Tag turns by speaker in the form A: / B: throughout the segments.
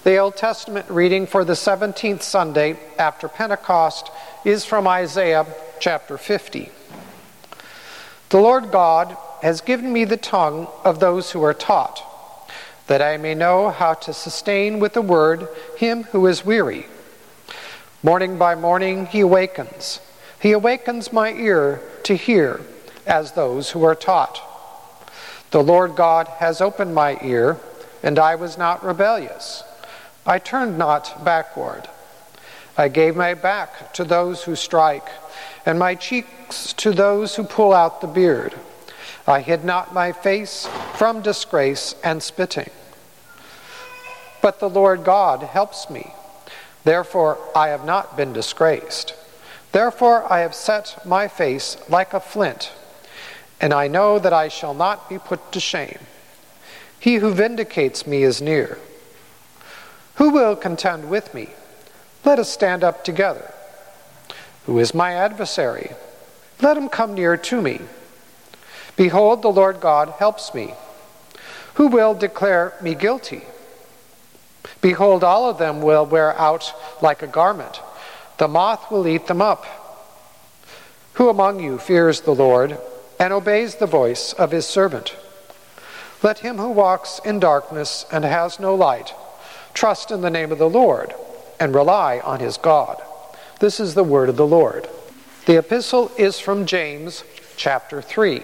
A: The Old Testament reading for the 17th Sunday after Pentecost is from Isaiah chapter 50. The Lord God has given me the tongue of those who are taught, that I may know how to sustain with the word him who is weary. Morning by morning he awakens. He awakens my ear to hear as those who are taught. The Lord God has opened my ear, and I was not rebellious. I turned not backward. I gave my back to those who strike, and my cheeks to those who pull out the beard. I hid not my face from disgrace and spitting. But the Lord God helps me. Therefore I have not been disgraced. Therefore I have set my face like a flint, and I know that I shall not be put to shame. He who vindicates me is near. Who will contend with me? Let us stand up together. Who is my adversary? Let him come near to me. Behold, the Lord God helps me. Who will declare me guilty? Behold, all of them will wear out like a garment. The moth will eat them up. Who among you fears the Lord and obeys the voice of his servant? Let him who walks in darkness and has no light trust in the name of the Lord and rely on his God. This is the word of the Lord. The epistle is from James chapter 3.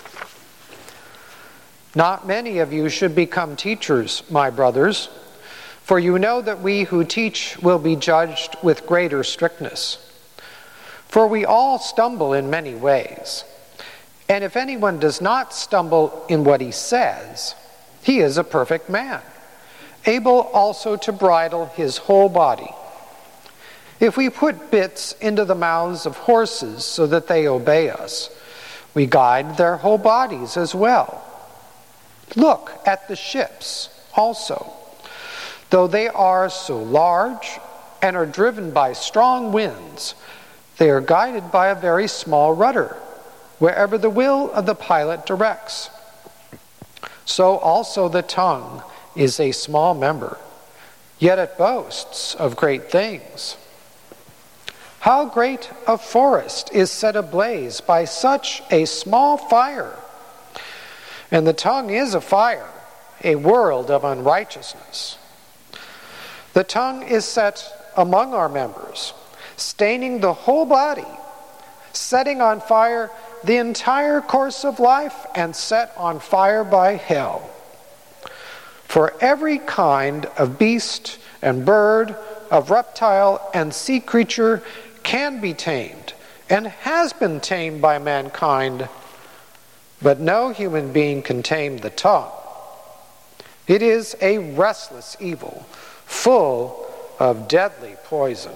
A: Not many of you should become teachers, my brothers, for you know that we who teach will be judged with greater strictness. For we all stumble in many ways. And if anyone does not stumble in what he says, he is a perfect man, able also to bridle his whole body. If we put bits into the mouths of horses so that they obey us, we guide their whole bodies as well. Look at the ships also. Though they are so large and are driven by strong winds, they are guided by a very small rudder, wherever the will of the pilot directs. So also the tongue is a small member, yet it boasts of great things. How great a forest is set ablaze by such a small fire! And the tongue is a fire, a world of unrighteousness. The tongue is set among our members, staining the whole body, setting on fire the entire course of life, and set on fire by hell. For every kind of beast and bird, of reptile and sea creature can be tamed, and has been tamed by mankind, but no human being can tame the tongue. It is a restless evil, full of deadly poison.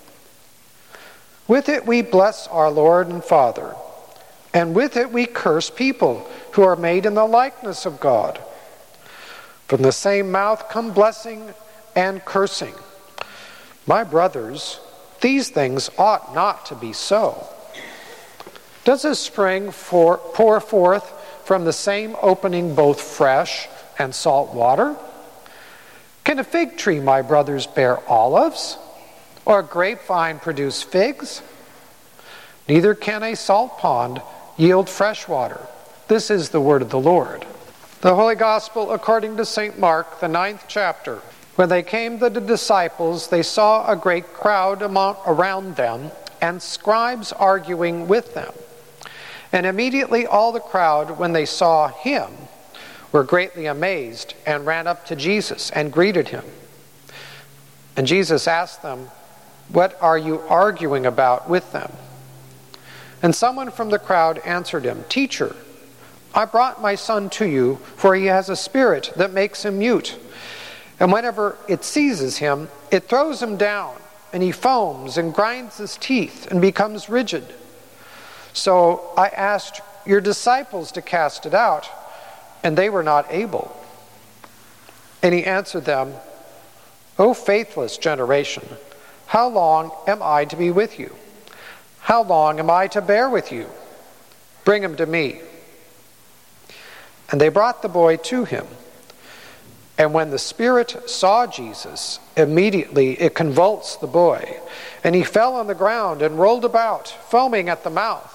A: With it we bless our Lord and Father, and with it we curse people who are made in the likeness of God. From the same mouth come blessing and cursing. My brothers, these things ought not to be so. Does a spring pour forth from the same opening both fresh and salt water? Can a fig tree, my brothers, bear olives? Or a grapevine produce figs? Neither can a salt pond yield fresh water. This is the word of the Lord. The Holy Gospel according to St. Mark, the 9th chapter. When they came to the disciples, they saw a great crowd around them, and scribes arguing with them. And immediately all the crowd, when they saw him, were greatly amazed, and ran up to Jesus and greeted him. And Jesus asked them, "What are you arguing about with them?" And someone from the crowd answered him, "Teacher, I brought my son to you, for he has a spirit that makes him mute. And whenever it seizes him, it throws him down, and he foams and grinds his teeth and becomes rigid. So I asked your disciples to cast it out, and they were not able." And he answered them, "O faithless generation, how long am I to be with you? How long am I to bear with you? Bring him to me." And they brought the boy to him. And when the spirit saw Jesus, immediately it convulsed the boy, and he fell on the ground and rolled about, foaming at the mouth.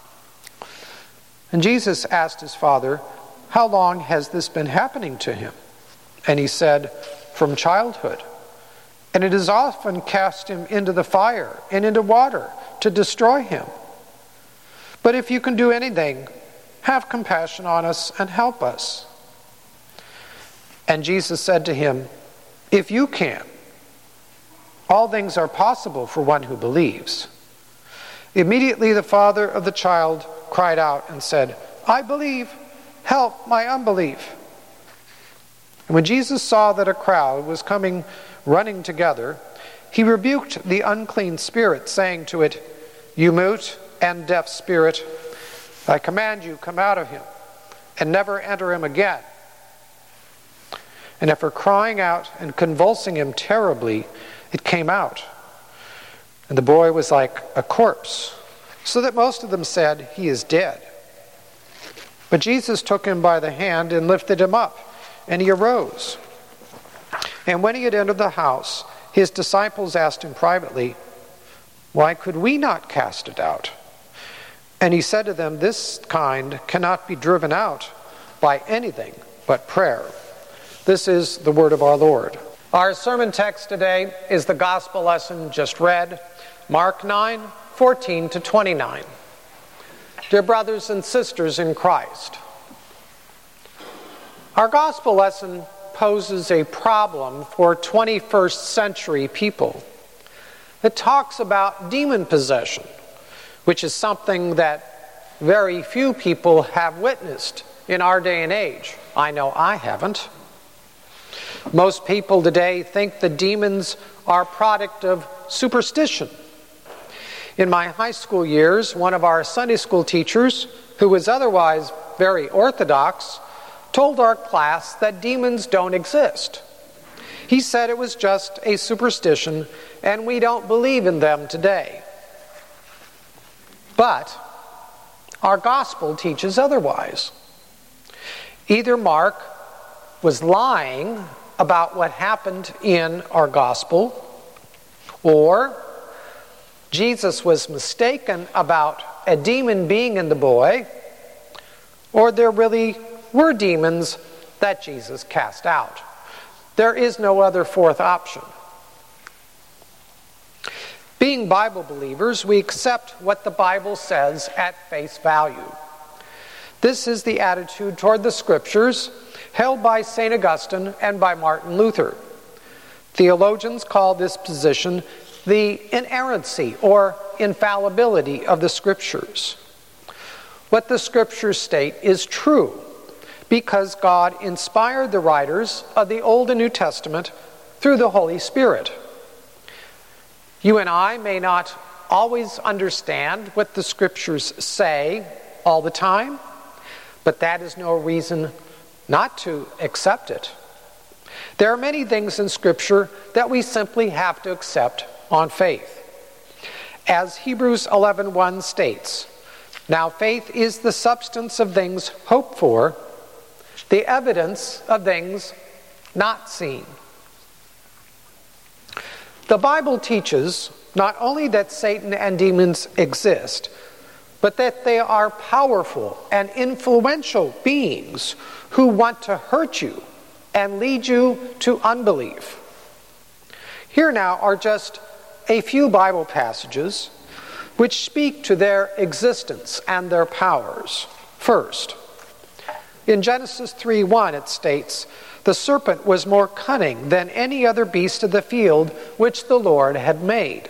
A: And Jesus asked his father, "How long has this been happening to him?" And he said, "From childhood. And it has often cast him into the fire and into water to destroy him. But if you can do anything, have compassion on us and help us." And Jesus said to him, "If you can, all things are possible for one who believes." Immediately the father of the child cried out and said, "I believe, help my unbelief." And when Jesus saw that a crowd was coming running together, he rebuked the unclean spirit, saying to it, "You mute and deaf spirit, I command you, come out of him, and never enter him again." And after crying out and convulsing him terribly, it came out. And the boy was like a corpse, so that most of them said, "He is dead." But Jesus took him by the hand and lifted him up, and he arose. And when he had entered the house, his disciples asked him privately, "Why could we not cast it out?" And he said to them, "This kind cannot be driven out by anything but prayer." This is the word of our Lord. Our sermon text today is the gospel lesson just read, Mark 9:14 to 29. Dear brothers and sisters in Christ, our gospel lesson poses a problem for 21st century people. It talks about demon possession, which is something that very few people have witnessed in our day and age. I know I haven't. Most people today think the demons are a product of superstition. In my high school years, one of our Sunday school teachers, who was otherwise very orthodox, told our class that demons don't exist. He said it was just a superstition and we don't believe in them today. But our gospel teaches otherwise. Either Mark was lying about what happened in our gospel, or Jesus was mistaken about a demon being in the boy, or there really were demons that Jesus cast out. There is no other fourth option. Being Bible believers, we accept what the Bible says at face value. This is the attitude toward the Scriptures held by St. Augustine and by Martin Luther. Theologians call this position the inerrancy or infallibility of the Scriptures. What the Scriptures state is true because God inspired the writers of the Old and New Testament through the Holy Spirit. You and I may not always understand what the Scriptures say all the time, but that is no reason not to accept it. There are many things in Scripture that we simply have to accept on faith. As Hebrews 11:1 states, "Now faith is the substance of things hoped for, the evidence of things not seen." The Bible teaches not only that Satan and demons exist, but that they are powerful and influential beings who want to hurt you and lead you to unbelief. Here now are just a few Bible passages which speak to their existence and their powers. First, in Genesis 3:1 it states, "The serpent was more cunning than any other beast of the field which the Lord had made."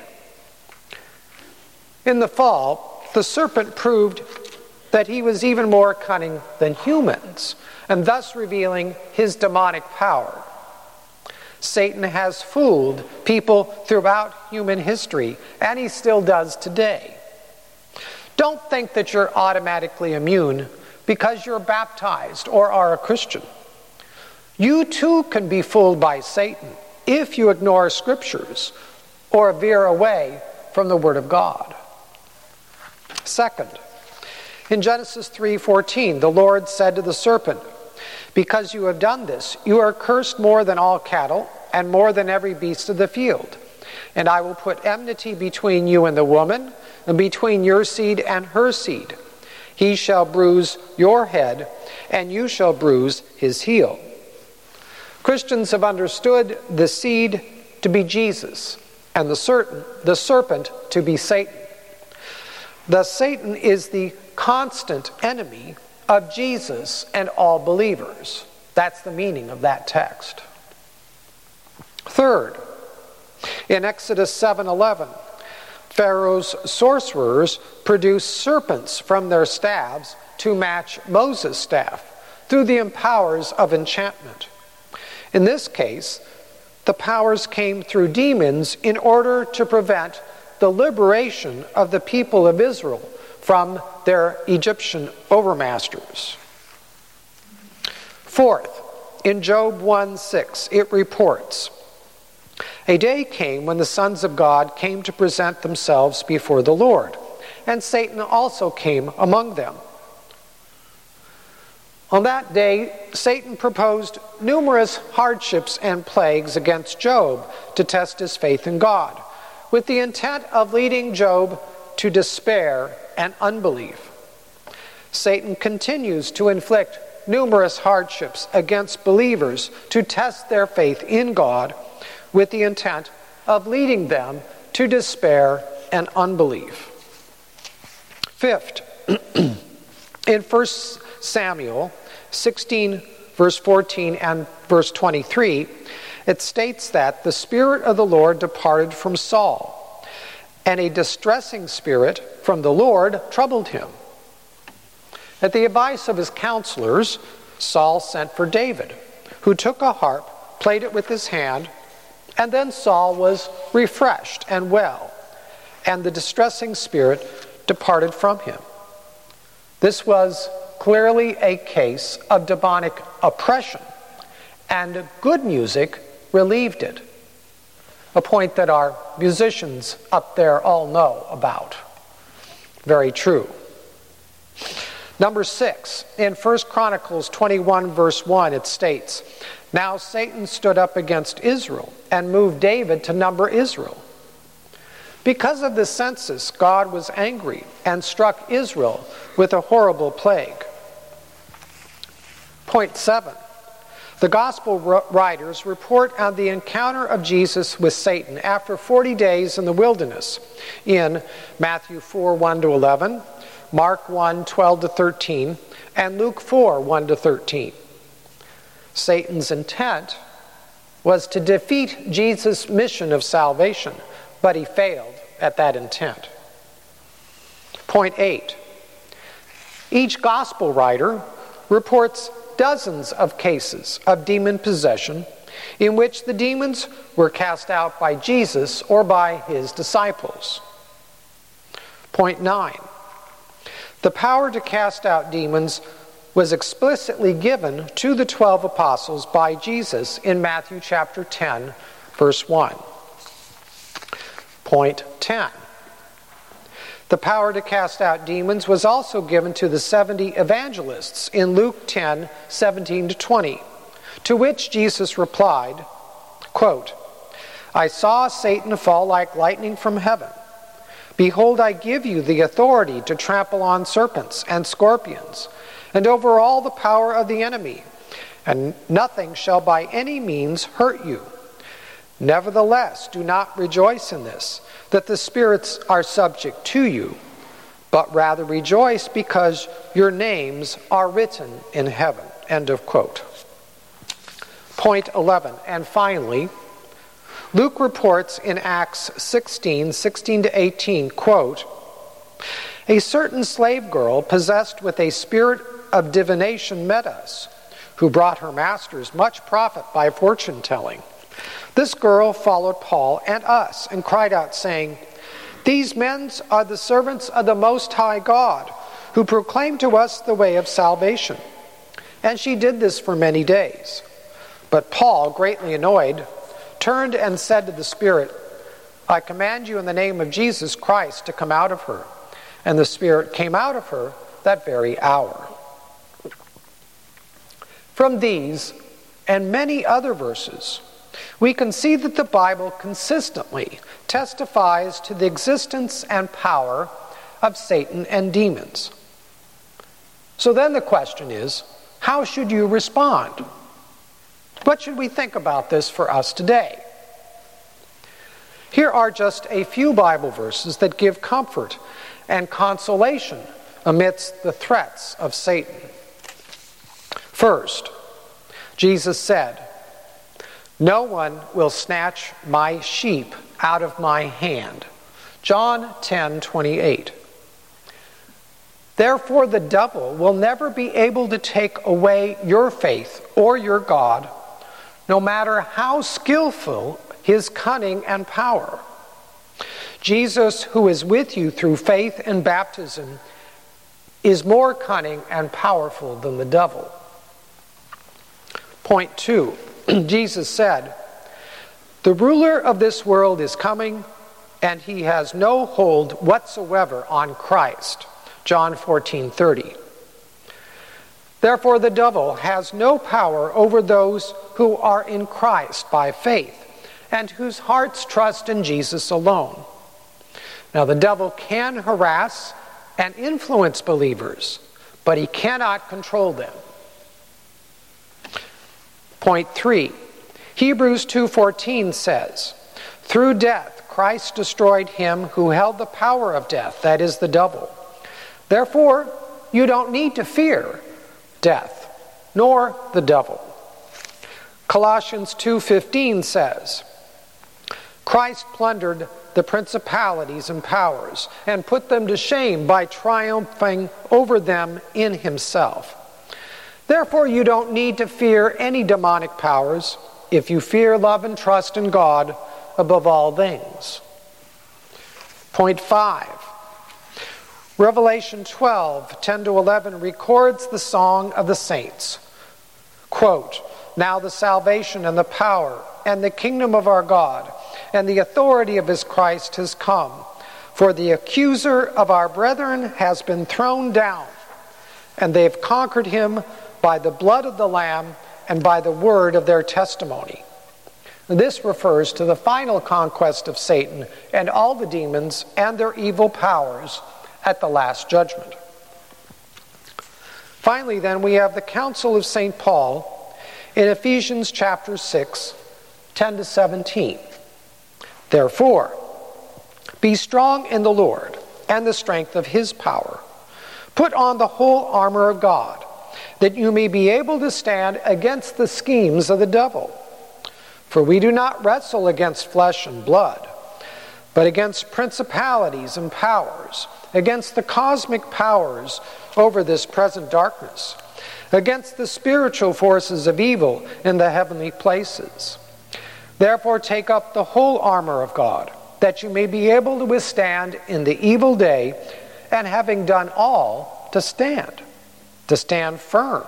A: In the fall, the serpent proved that he was even more cunning than humans, and thus revealing his demonic power. Satan has fooled people throughout human history, and he still does today. Don't think that you're automatically immune because you're baptized or are a Christian. You too can be fooled by Satan if you ignore Scriptures or veer away from the Word of God. Second, in Genesis 3:14, the Lord said to the serpent, Because you have done this, you are cursed more than all cattle and more than every beast of the field. And I will put enmity between you and the woman, and between your seed and her seed. He shall bruise your head, and you shall bruise his heel." Christians have understood the seed to be Jesus, and the serpent to be Satan. Thus, Satan is the constant enemy of Jesus and all believers. That's the meaning of that text. Third, in Exodus 7:11, Pharaoh's sorcerers produced serpents from their staves to match Moses' staff through the powers of enchantment. In this case, the powers came through demons in order to prevent the liberation of the people of Israel from their Egyptian overmasters. Fourth, in Job 1:6, it reports, "A day came when the sons of God came to present themselves before the Lord, and Satan also came among them. On that day, Satan proposed numerous hardships and plagues against Job to test his faith in God, with the intent of leading Job to despair and unbelief. Satan continues to inflict numerous hardships against believers to test their faith in God, with the intent of leading them to despair and unbelief. Fifth, in 1 Samuel 16, verse 14 and verse 23, it states that the Spirit of the Lord departed from Saul, and a distressing spirit from the Lord troubled him. At the advice of his counselors, Saul sent for David, who took a harp, played it with his hand, and then Saul was refreshed and well, and the distressing spirit departed from him. This was clearly a case of demonic oppression, and good music relieved it. A point that our musicians up there all know about. Very true. Number 6, in 1 Chronicles 21, verse 1, it states, "Now Satan stood up against Israel and moved David to number Israel. Because of the census, God was angry and struck Israel with a horrible plague." Point 7, the Gospel writers report on the encounter of Jesus with Satan after 40 days in the wilderness in Matthew 4, 1-11, Mark 1, 12-13, and Luke 4, 1-13. Satan's intent was to defeat Jesus' mission of salvation, but he failed at that intent. Point 8, each gospel writer reports dozens of cases of demon possession in which the demons were cast out by Jesus or by his disciples. Point 9, the power to cast out demons was explicitly given to the 12 apostles by Jesus in Matthew chapter 10, verse 1. Point 10, the power to cast out demons was also given to the 70 evangelists in Luke 10, 17-20, to which Jesus replied, quote, "I saw Satan fall like lightning from heaven. Behold, I give you the authority to trample on serpents and scorpions, and over all the power of the enemy, and nothing shall by any means hurt you. Nevertheless, do not rejoice in this, that the spirits are subject to you, but rather rejoice because your names are written in heaven." End of quote. Point 11, and finally, Luke reports in Acts 16, 16-18, quote, "A certain slave girl possessed with a spirit of divination met us, who brought her masters much profit by fortune-telling. This girl followed Paul and us and cried out, saying, 'These men are the servants of the Most High God, who proclaim to us the way of salvation.' And she did this for many days. But Paul, greatly annoyed, turned and said to the spirit, 'I command you in the name of Jesus Christ to come out of her.' And the spirit came out of her that very hour." From these and many other verses, we can see that the Bible consistently testifies to the existence and power of Satan and demons. So then the question is, how should you respond? What should we think about this for us today? Here are just a few Bible verses that give comfort and consolation amidst the threats of Satan. First, Jesus said, "No one will snatch my sheep out of my hand." John 10:28. Therefore, the devil will never be able to take away your faith or your God, no matter how skillful his cunning and power. Jesus, who is with you through faith and baptism, is more cunning and powerful than the devil. Point 2. Jesus said, "The ruler of this world is coming, and he has no hold whatsoever on Christ." John 14:30. Therefore, the devil has no power over those who are in Christ by faith and whose hearts trust in Jesus alone. Now, the devil can harass and influence believers, but he cannot control them. Point 3. Hebrews 2:14 says, "Through death Christ destroyed him who held the power of death, that is, the devil. Therefore, you don't need to fear death, nor the devil." Colossians 2:15 says, "Christ plundered the principalities and powers and put them to shame by triumphing over them in himself. Therefore, you don't need to fear any demonic powers if you fear, love, and trust in God above all things." Point 5. Revelation 12:10-11 records the song of the saints. Quote, "Now the salvation and the power and the kingdom of our God and the authority of his Christ has come. For the accuser of our brethren has been thrown down, and they have conquered him by the blood of the Lamb and by the word of their testimony." This refers to the final conquest of Satan and all the demons and their evil powers at the last judgment. Finally, then, we have the counsel of St. Paul in Ephesians chapter 6, 10-17. "Therefore, be strong in the Lord and the strength of his power. Put on the whole armor of God, that you may be able to stand against the schemes of the devil. For we do not wrestle against flesh and blood, but against principalities and powers, against the cosmic powers over this present darkness, against the spiritual forces of evil in the heavenly places. Therefore take up the whole armor of God, that you may be able to withstand in the evil day, and having done all, to stand firm.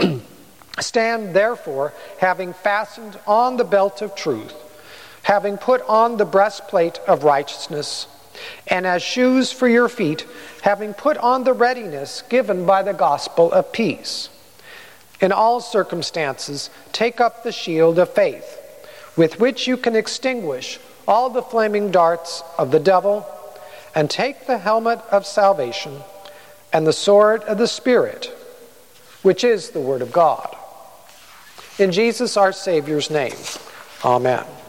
A: Stand therefore, having fastened on the belt of truth, having put on the breastplate of righteousness, and as shoes for your feet, having put on the readiness given by the gospel of peace. In all circumstances, take up the shield of faith, with which you can extinguish all the flaming darts of the devil, and take the helmet of salvation and the sword of the Spirit, which is the Word of God." In Jesus our Savior's name, amen.